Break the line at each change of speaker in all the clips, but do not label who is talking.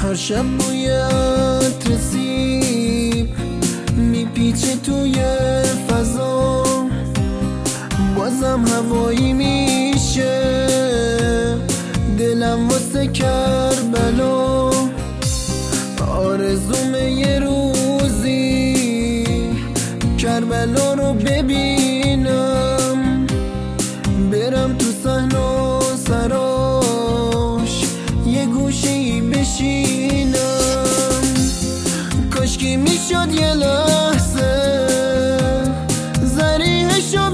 هر شب بوی عطر سیب میپیچه توی فضا، بازم هوایی میشه دلم واسه کربلا. آرزوم یه روزی کربلا رو ببینم، برم تو صحن و سراش یه گوشه‌ای بشینم. کاشکی میشد یه لحظه ذریحشو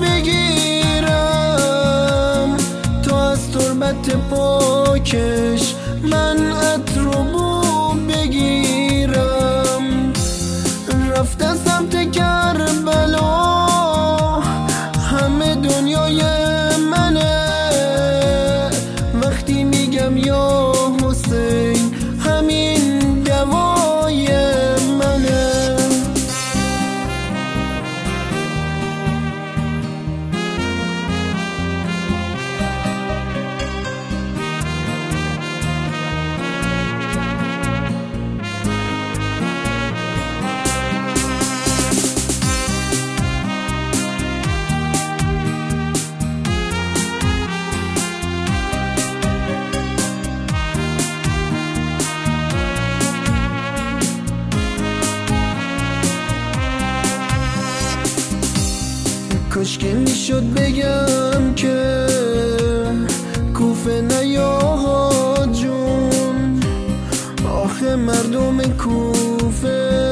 بگیرم، تا از تربت پاکش من عطر و بو بگیرم. رفتن سمت کربلا همه دنیای منه، وقتی میگم یا حسین همین دوای منه. کاش که میشد بگم که کوفه نیا جون، آخه مردم کوفه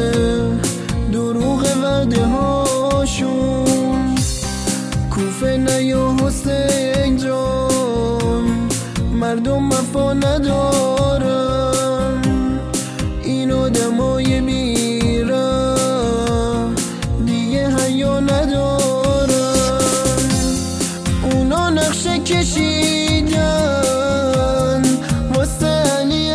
دروغ وعده هاشون. کوفه نیا حسین جان، مردم وفا ندارن، این آدمای میرن دیگه حیا ندارن. اونا نقشه کشیدن واسه علی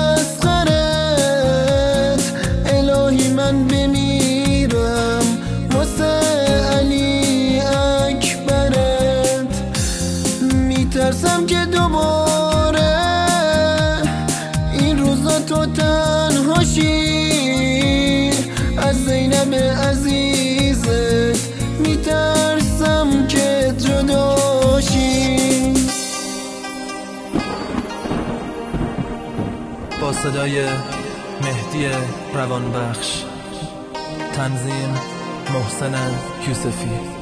اصغرت، الهی من بمیرم واسه علی اکبرت. میترسم که دوباره این روزا تو تنهاشی، از زینب عزیزت میترسم که جداشی.
با صدای مهدی روانبخش، تنظیم محسن یوسفی.